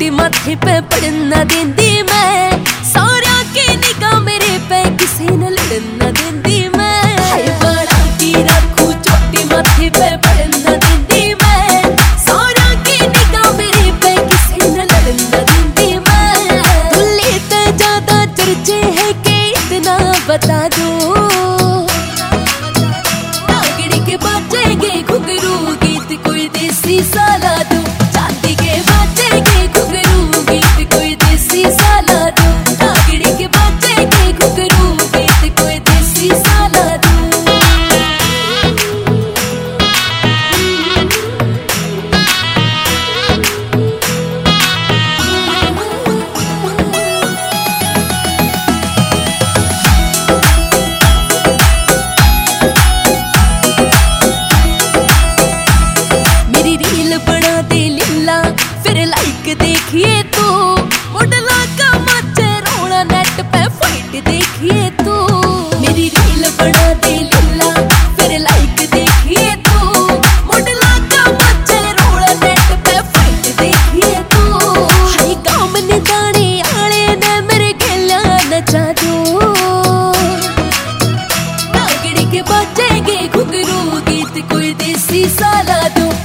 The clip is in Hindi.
चोटी माथे पे पड़न ना देंदी मैं, सारा की निगाह मेरे पे किसी ने लड़न ना देंदी मैं। हाय बड़ा की रखू चोटी माथे पे पड़न ना देंदी मैं, सारा की निगाह मेरे पे किसी ने लड़न ना देंदी मैं। दुल्ले ते ज्यादा चर्चे है कि इतना बता दो, नागड़ी के बाजेंगे घुंघरू गीत कोई देसी साला दो, चांदी के बाजेंगे घुंघरू गीत कोई देसी साला दो, नागड़ी के बाजेंगे घुंघरू गीत कोई देसी साला दो। फिर लाइक देखिए तो मॉडला का मचे रोना नेट पे फाइट देखिए तो, मेरी रील बना दे लीला फिर लाइक देखिए तो, मॉडला का मचे रोना नेट पे फाइट देखिए तो। हाय काम ने दाने आले ने मेरे गेला नचा दो, नागड़ी के बाजेंगे घुंघरू गीत कोई देसी साला दो।